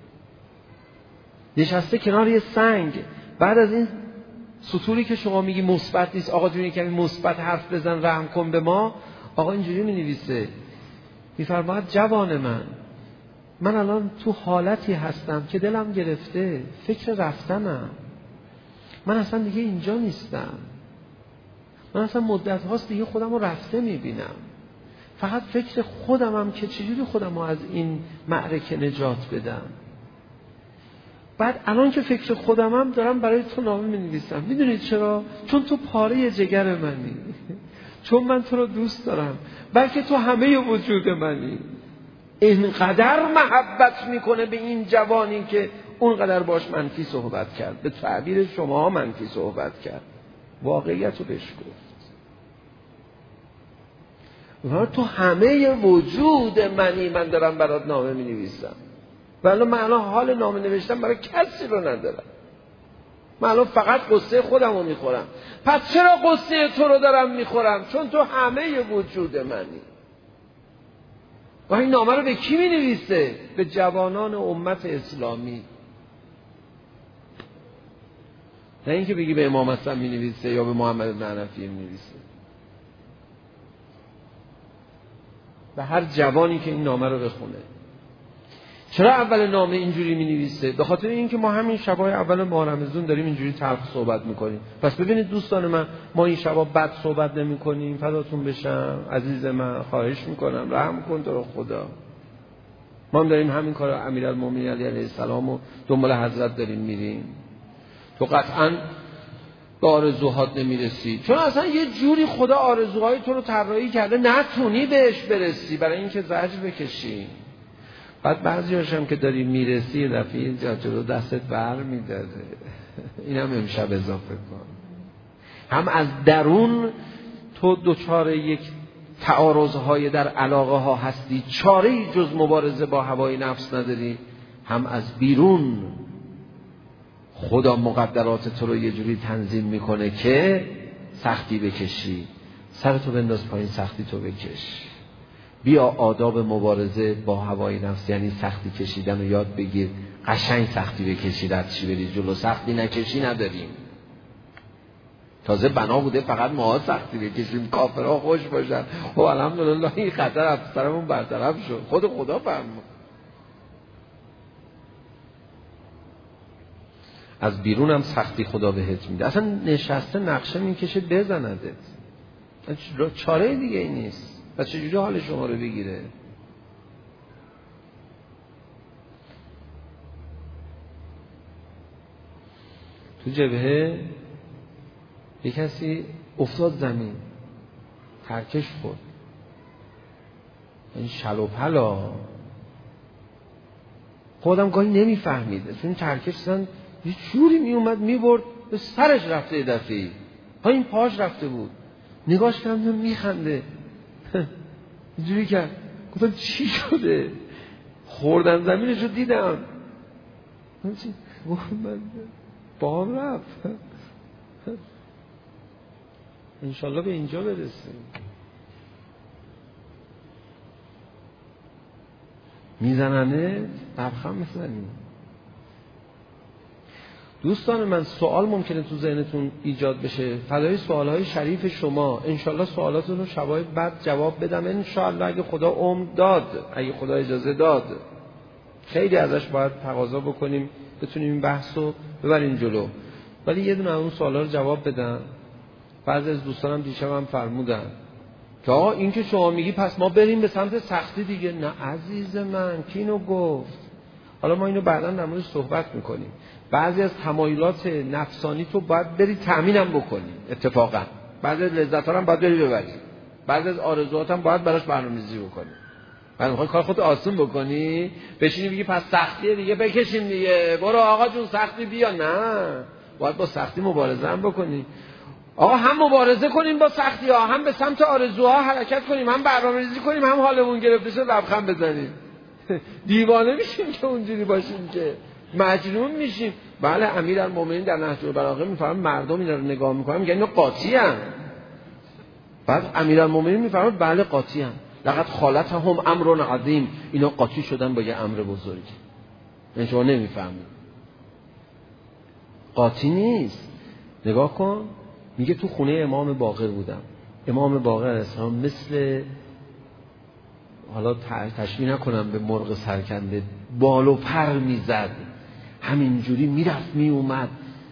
نشسته کنار یه سنگ. بعد از این سطوری که شما میگی مثبت نیست، آقا جون کمی مثبت حرف بزن، رحم کن به ما، آقا اینجوری مینویسه، میفرماید جوان من، من الان تو حالتی هستم که دلم گرفته، فکر رفتنم، من اصلا دیگه اینجا نیستم، من اصلا مدت هاست دیگه خودم رو رفته میبینم، فقط فکر خودمم که چجوری خودم رو از این معرکه نجات بدم. بعد الان که فکر خودمم دارم برای تو نامه می‌نویسم. میدونید چرا؟ چون تو پاره جگر منی، چون من تو رو دوست دارم، بلکه تو همه وجود منی. اینقدر محبت میکنه به این جوانی که اونقدر باش منفی صحبت کرد، به تعبیر شما منفی صحبت کرد، واقعیت رو بهش گفت. تو همه وجود منی، من دارم برات نامه می‌نویسم. ولی من الان حال نامه نوشتن برای کسی رو ندارم، من الان فقط قصه خودم رو میخورم. پس چرا قصه تو رو دارم میخورم؟ چون تو همه وجود منی. و این نامه رو به کی مینویسه؟ به جوانان امت اسلامی. نه اینکه بگی به امام حسن مینویسه یا به محمد بن حنفیه مینویسه، به هر جوانی که این نامه رو بخونه. چرا اول نامه اینجوری می‌نویسه؟ به خاطر اینکه ما همین شبای اول ماه رمضان داریم اینجوری تلخ صحبت می‌کنیم. پس ببینید دوستان من، ما این شبا بد صحبت نمی‌کنیم. فداتون بشم عزیز من، خواهش می‌کنم رحم کن تو رو خدا. ما هم داریم همین کارو امیرالمومنین علی علیه السلام و دنبال حضرت داریم میریم. تو قطعاً به آرزوهات نمیرسی، چون اصلا یه جوری خدا آرزوهای تو رو طراحی کرده نتونی بهش برسی، برای اینکه زجر بکشی. بعد بعضی هاشم که داری میرسی یه دفعه جلو دستت بر میداره. این هم امشب اضافه کن. هم از درون تو دوچار یک تعارضهای در علاقه ها هستی، چاره‌ای جز مبارزه با هوای نفس نداری، هم از بیرون خدا مقدرات تو رو یه جوری تنظیم میکنه که سختی بکشی. سرتو بنداز پایین، سختی تو بکش. بیا آداب مبارزه با هوای نفس یعنی سختی کشیدن رو یاد بگیر. قشنگ سختی بکشی، رد چی بری جلو. سختی نکشی نداریم. تازه بنا بوده فقط ما سختی بکشیم، کافرها خوش باشن. خب الحمدلله این خطر از سرمون برطرف شد. خود خدا فرمود. از بیرون هم سختی خدا بهت میده. اصلا نشسته نقشه میکشه بزندت. چاره دیگه ای نیست. و چجوری حال شما رو بگیره؟ تو جبهه یه کسی افتاد زمین، ترکش خورد، این شل و پلا. خودم گاهی نمیفهمید چون ترکش زن یه جوری میومد میبرد به سرش رفته، یه دفعی ها این پاش رفته بود. نگاش کردم میخنده، اینجوری کرد. گفتم چی شده؟ خوردن زمینش رو دیدم. گفتم من با هم رفت. انشالله به اینجا برسیم. میزننه لبخند میزنی. دوستان من، سوال ممکنه تو ذهنتون ایجاد بشه. فدای سوالهای شریف شما. انشالله سوالاتون رو شبای بعد جواب بدم انشالله، اگه خدا عمر داد، اگه خدا اجازه داد. خیلی ازش باید تقاضا بکنیم بتونیم این بحث رو ببریم جلو. ولی یه دونه اون سوالا رو جواب بدم. بعضی از دوستانم دیشب هم فرمودن که آقا این که شما میگی پس ما بریم به سمت سختی دیگه. نه عزیز من، کی اینو گفت؟ حالا ما اینو بعداً در موردش صحبت میکنیم. بعضی از تمایلات نفسانی تو باید بری تأمینم بکنی. اتفاقا بعضی از لذت‌ها هم باید بری ببری. بعضی از آرزوهات هم باید براش برنامه‌ریزی بکنی. بعد میخوای کار خودت آسون بکنی، بشینی بگی پس سختیه دیگه بکشیم دیگه، برو آقا جون سختی بیا. نه، باید با سختی مبارزه هم بکنی. آقا هم مبارزه کنیم با سختی ها، هم به سمت آرزوها حرکت کنیم، هم برنامه‌ریزی کنیم، هم حالمون گرفته شد لبخند بزنیم. دیوانه میشیم که اونجوری باشیم، که مجنون میشیم. بله امیرالمومنین در نهج البلاغه میفرماید مردم اینا رو نگاه میکنن میگن اینا قاطی ان. بعد امیرالمومنین میفرماید بله قاطی ان، لقد خالطهم امر عظیم، اینا قاطی شدن با یه امر بزرگی. من شما نمیفهمید، قاطی نیست. نگاه کن، میگه تو خونه امام باقر بودم. امام باقر علیه السلام مثل حالا تشبیه نکنم به مرغ سرکنده، بال و پر میزد، همینجوری میرفت میومد.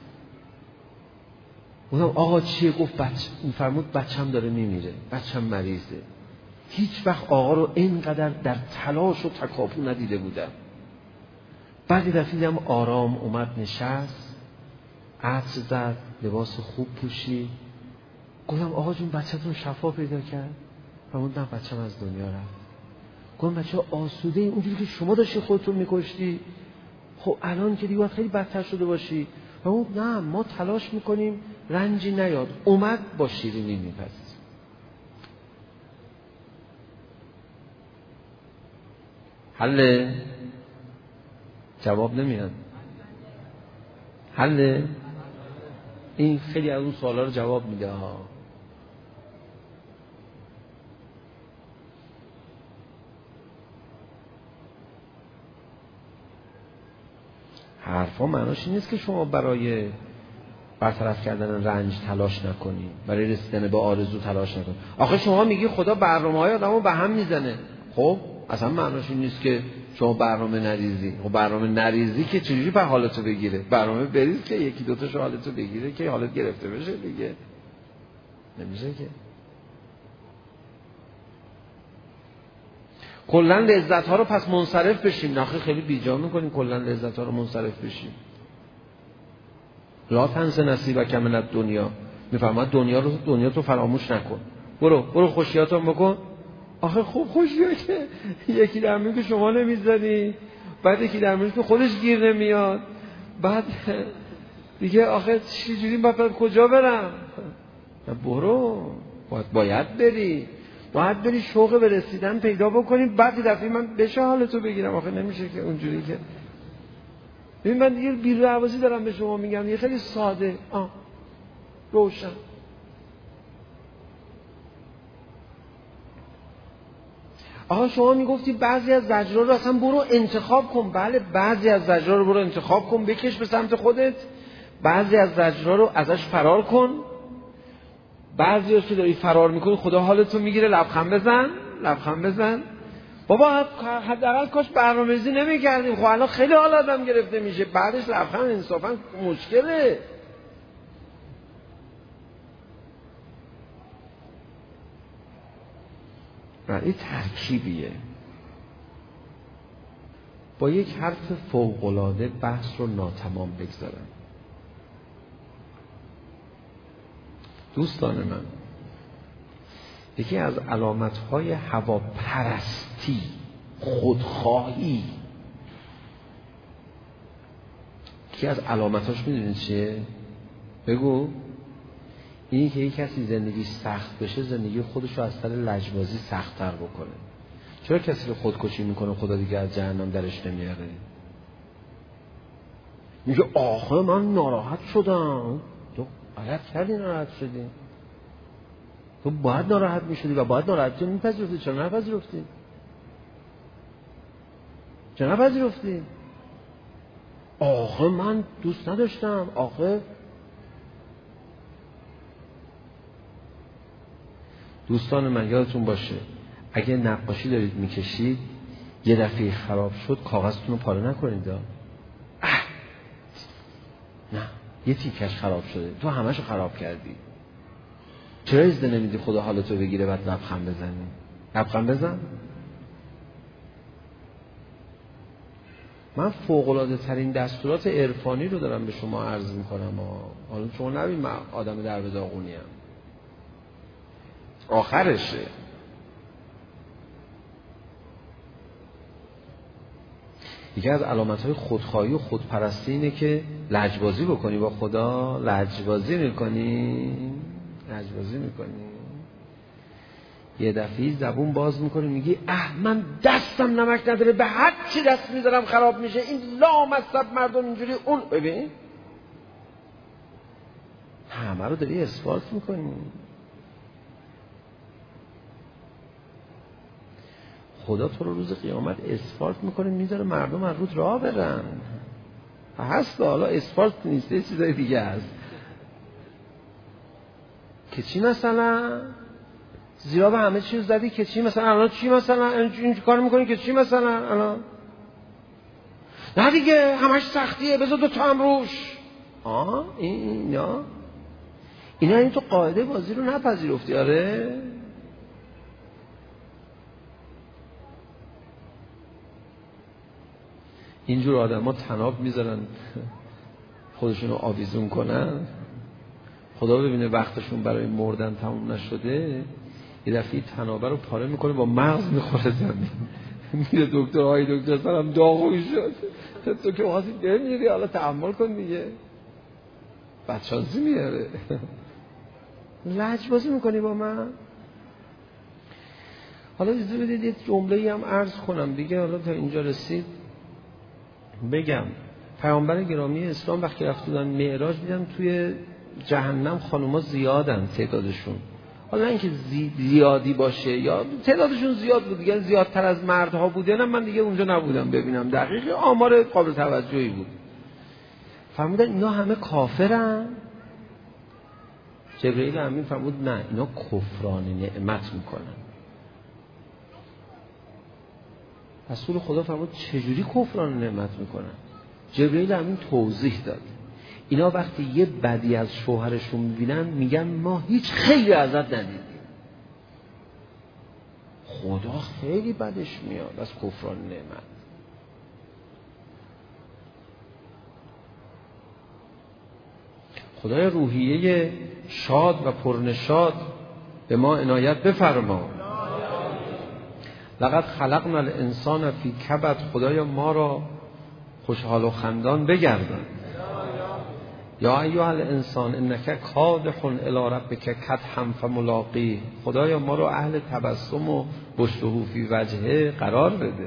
گفتم آقا چیه؟ گفت بچه، فرمود بچم داره میمیره، بچم مریضه. هیچ وقت آقا رو اینقدر در تلاش و تکاپو ندیده بودم. بعد یه دفعه دیدم آرام اومد نشست، عطر زد، لباس خوب پوشید. گفتم آقا جون بچه‌تون شفا پیدا کرد؟ فرمود نه بچه‌م از دنیا رفت. گفتم بچه آسوده اونجوری که شما داشتی خودتون میکشتی، خب الان که دیگه باید خیلی بدتر شده باشی. فرمود نه ما تلاش میکنیم رنجی نیاد. اومد با شیرینی میپذیر. حله؟ جواب نمیاد. حله؟ این خیلی از اون سوالا رو جواب میده ها. حرفا معناش این نیست که شما برای برطرف کردن رنج تلاش نکنی، برای رسیدن به آرزو تلاش نکنی. آخه شما میگی خدا برنامه‌های آدمو به هم میزنه. خب اصلا معناش این نیست که شما برنامه نریزی. خب برنامه نریزی که چجوری به حالتو بگیره؟ برنامه بریز که یکی دو تاشو حالتو بگیره که حالت گرفته بشه دیگه. نمیشه که. کلا لذت ها رو پس منصرف بشیم. نخه خیلی بیجا میکنیم کلا لذت ها رو منصرف بشیم. لا تنس نصیبک من الدنیا، میفرماد دنیا رو دنیا تو فراموش نکن. برو برو خوشیاتو بکن. آخه خوب خوشیه که یکی در میون که شما نمیزنی، بعد یکی در میون که خودش گیر نمیاد، بعد دیگه آخه چجوری باید کجا برم؟ برو، باید باید بری باید بری شوق به رسیدن پیدا بکنی. بعد دفعه من بشه حالتو بگیرم. آخه نمیشه که اونجوری که ببین من دیگه بی‌رحواسی دارم به شما میگم. یه خیلی ساده آه روشن. آقا شما میگفتی بعضی از زجرها رو اصلا برو انتخاب کن. بله بعضی از زجرها رو برو انتخاب کن، بکش به سمت خودت. بعضی از زجرها رو ازش فرار کن. بعضی هست که داری فرار میکنی خدا حالتو میگیره. لبخند بزن لبخند بزن. بابا حداقل کاش برنامه‌ریزی نمی‌کردیم. خب الان خیلی حال آدم گرفته میشه، بعدش لبخند انصافا مشکله. این ترکیبیه. با یک حرف فوق‌العاده بحث رو ناتمام بگذارم. دوستان من، یکی از علامت‌های هواپرستی، خودخواهی، یکی از علامتاش میدونید چیه؟ بگو. این که یک کسی زندگی سخت بشه زندگی خودش رو از طریق لجبازی سخت‌تر بکنه. چرا کسی رو خودکشی میکنه خدا دیگه از جهنم درش نمیاره؟ میگه آخه من ناراحت شدم. تو غلط کردی ناراحت شدی. تو باید ناراحت میشدی و باید ناراحتی رو میپذیرفتی. چرا نپذیرفتی؟ چرا نپذیرفتی؟ آخه من دوست نداشتم. آخه دوستان من یادتون باشه اگه نقاشی دارید میکشید یه دفعه خراب شد کاغذتون رو پاره نکنید. اه نه یه تیکش خراب شده تو همشو خراب کردی. چرا اجازه نمیدی خدا حالتو بگیره بعد لبخند بزنی؟ لبخند بزن. من فوق‌العاده ترین دستورات عرفانی رو دارم به شما عرض میکنم. حالا شما نبین من آدم در به داغونی ام. آخرشه. یکی از علامت‌های خودخواهی و خودپرستی اینه که لجبازی بکنی با خدا. لجبازی میکنی لجبازی میکنی یه دفعه زبون باز میکنی میگی اه من دستم نمک نداره به هر چی دست میذارم خراب میشه. این لامصب مردم اینجوری اون. ببین همه رو داری اسفالت میکنی. خدا تو رو روز قیامت اسفالت میکنه میذاره مردم از رود راه برن. هست حالا اسفالت نیست یه چیزای دیگه هست که چی؟ مثلا زیرا به همه چیز زدی که چی مثلا الان چی مثلا این کار میکنی که چی مثلا الان نه دیگه همش سختیه بذار دو تا هم روش. آه اینا اینا این تو قاعده بازی رو نپذیرفتی. آره اینجور آدم ها طناب میذارن خودشونو آویزون کنن، خدا ببینه وقتشون برای مردن تموم نشده یه دفعه طنابه رو پاره میکنه با مغز میخوره زمین. میره دکتر، های دکتر سرم داغوی شد. تو که واسه بمیری حالا تحمل کن دیگه. بدشانسی میاره. لج بازی میکنی با من. حالا اجازه بدید یه جمله‌ای هم عرض کنم دیگه. حالا تا اینجا رسید بگم پیامبر گرامی اسلام وقتی رفتن معراج دیدن توی جهنم خانوما زیادن تعدادشون. حالا اینکه زیادی باشه یا تعدادشون زیاد بود دیگه، زیادتر از مردها بود یا نه من دیگه اونجا نبودم ببینم دقیق، آمار قابل توجهی بود. فرمودن اینا همه کافرن. جبرئیل امین فرمود نه اینا کفران نعمت میکنن. رسول خدا فرمود چجوری کفران نعمت میکنن؟ جبرئیل امین توضیح داد اینا وقتی یه بدی از شوهرشون میبینن میگن ما هیچ خیری ازت ندیدیم. خدا خیلی بدش میاد از کفران نعمت. خدای روحیه شاد و پرنشاد به ما عنایت بفرما. لقد خلقنا الانسان فی کبد. خدایا ما را خوشحال و خندان بگردان. یا ایها الانسان انک کادح الی ربک کدحا فملاقیه. خدایا ما رو اهل تبسم و بشته فی وجهه قرار بده.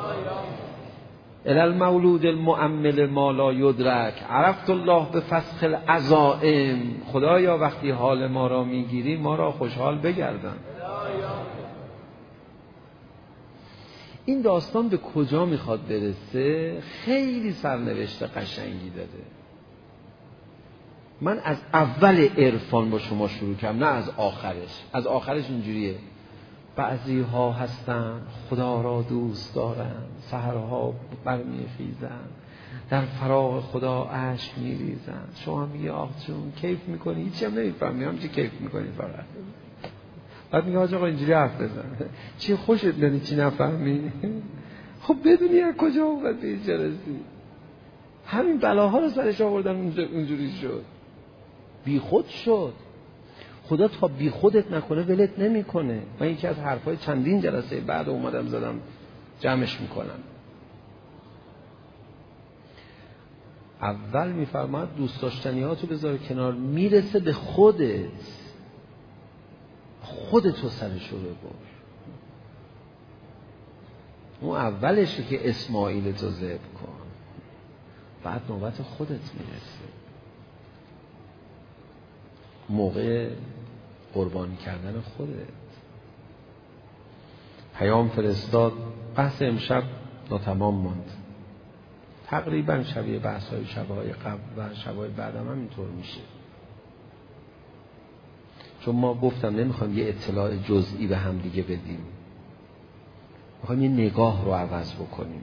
الی المولود المؤمل ما لا یدرک. عرفت الله بفسخ العزائم. خدایا وقتی حال ما را میگیری ما را خوشحال بگردان. این داستان به کجا میخواد برسه؟ خیلی سرنوشت قشنگی داره. من از اول عرفان با شما شروع کردم، نه از آخرش. از آخرش اینجوریه بعضی ها هستن خدا را دوست دارن، سحرها برمیخیزن، در فراغ خدا اشک میریزن. شما میگه آخ جون کیف میکنی؟ هیچی هم نمیفهمی هم چی کیف میکنی فقط. بعد میگه آقا اینجوری حرف بزن چی خوشت میاد چی نفهمی. خب بدونی از کجا اومد به اینجا رسید؟ همین بلاها رو سرش آوردن اونجوری شد، بی خود شد. خدا تا بی خودت نکنه ولت نمیکنه. من یکی از حرفای چندین جلسه بعد اومدم زدم جمعش میکنم. اول میفرماد دوست داشتنیاتو بذار کنار، میرسه به خودت، خودتو سرشو ببر. اون اولشه که اسماعیل تو ذبح کن، بعد نوبت خودت میرسه. موقع قربانی کردن خودت. پیام فرستاد. بحث امشب ناتمام ماند. تقریبا شبیه بحث های شبهای قبل و شبهای بعد هم اینطور میشه. چون ما گفتم نمیخوایم یه اطلاع جزئی به هم دیگه بدیم، میخوایم یه نگاه رو عوض بکنیم.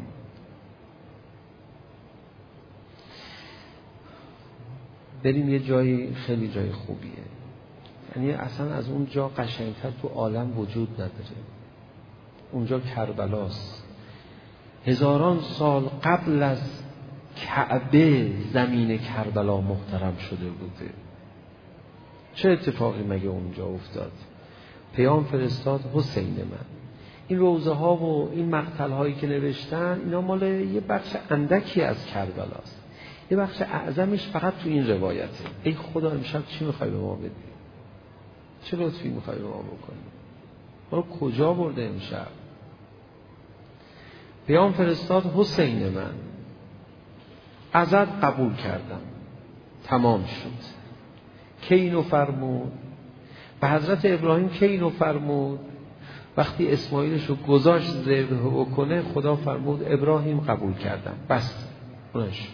بریم یه جایی خیلی جای خوبیه، یعنی اصلا از اون جا قشنگتر تو عالم وجود نداره. اونجا کربلاست. هزاران سال قبل از کعبه زمین کربلا محترم شده بوده. چه اتفاقی مگه اونجا افتاد؟ پیام فرستاد حسین من. این روزه ها و این مقتل هایی که نوشتن اینا مال یه بخش اندکی از کربلاست. یه بخش اعظمش فقط تو این روایته. ای خدا امشب چی میخوای به ما بدی؟ چه لطفی میخوای به ما بکنی؟ ما رو کجا برده امشب؟ پیام فرستاد حسین من، ازت قبول کردم، تمام شد. کی اینو فرمود؟ به حضرت ابراهیم کی اینو فرمود؟ وقتی اسماعیلش رو گذاشت ذبح بکنه خدا فرمود ابراهیم قبول کردم، بس اونش.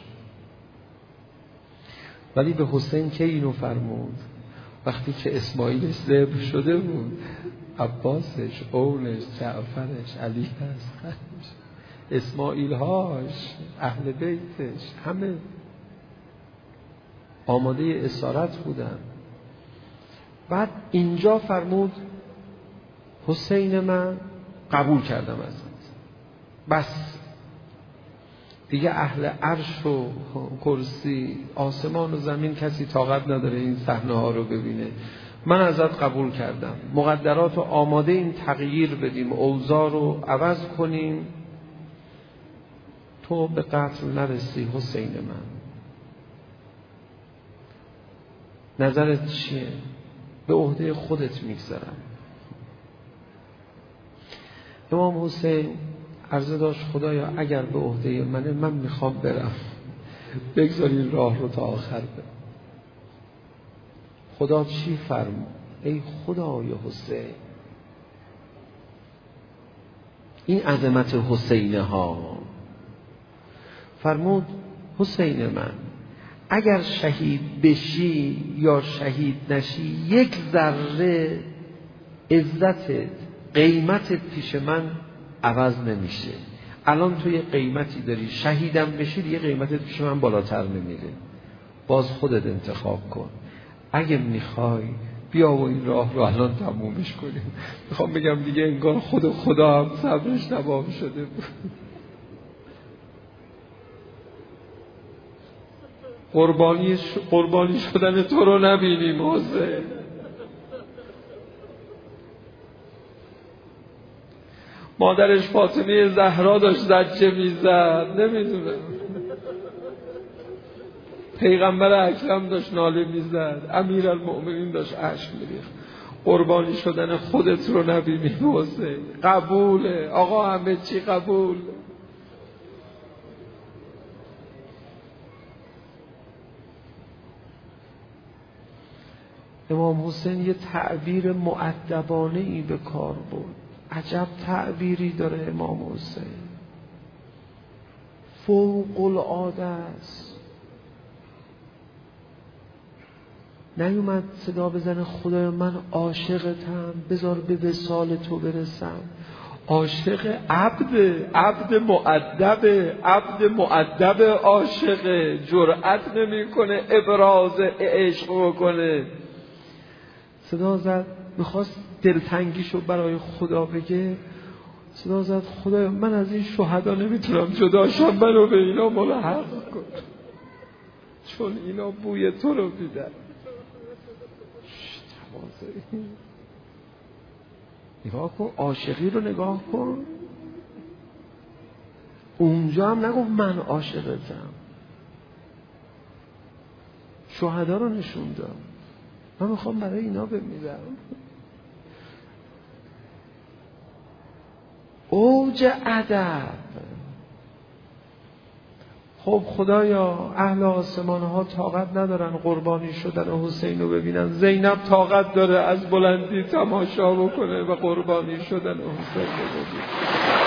ولی به حسین کی اینو فرمود؟ وقتی که اسماعیلش ذبح شده بود. عباسش، اولش، جعفرش، علی هست، اسماعیل هاش، اهل بیتش، همه آماده اسارت بودن. بعد اینجا فرمود حسین من قبول کردم ازت، بس دیگه اهل عرش و کرسی، آسمان و زمین کسی طاقت نداره این صحنه ها رو ببینه. من ازت قبول کردم، مقدرات رو آماده این تغییر بدیم، اوضاع رو عوض کنیم، تو به قتل نرسی حسین من. نظرت چیه؟ به عهده خودت میگذارم. امام حسین عرضه داشت خدایا اگر به عهده منه من میخوام برم، بگذاری راه رو تا آخر برم. خدا چی فرمود؟ ای خدای حسین، این عظمت حسینه ها، فرمود حسین من اگر شهید بشی یا شهید نشی یک ذره عزتت، قیمتت پیش من عوض نمیشه. الان تو یه قیمتی داری، شهیدم بشی دیگه قیمتت پیش من بالاتر نمیره، باز خودت انتخاب کن. اگه میخوای بیا و این راه رو الان تمومش کنیم. میخوام بگم دیگه انگار خود خدا هم صبرش تمام شده بود. قربانی, ش... قربانی شدن تو رو نبینیم حسین. مادرش فاطمه زهرا داشت زجه میزد، نمیدونم پیغمبر اکرم داشت ناله میزد، امیرالمؤمنین داشت اشک میریخت. قربانی شدن خودت رو نبینیم حسین. قبوله آقا، همه چی قبول. امام حسین یه تعبیر مؤدبانه ای به کار برد. عجب تعبیری داره امام حسین، فوق العاده است. نیومد صدا بزنه خدایا من عاشقتم بذار به وصال تو برسم. عاشق عبد، عبد مؤدب، عبد مؤدب عاشق، جرأت نمیکنه ابراز عشق بکنه. صدا زد، میخواست دلتنگیشو برای خدا بگه، صدا زد خدایا من از این شهدا نمیتونم جدا شم، منو به اینا ملحق کن چون اینا بوی تو رو میدن. نگاه کن، عاشقی رو نگاه کن. اونجا هم نگفت من عاشقتم، شهدا رو نشون داد، من میخوام برای اینا بمیرم. اوج ادب. خب خدایا اهل آسمان ها طاقت ندارن قربانی شدن حسین رو ببینن، زینب طاقت داره از بلندی تماشا بکنه و قربانی شدن حسین رو ببینه.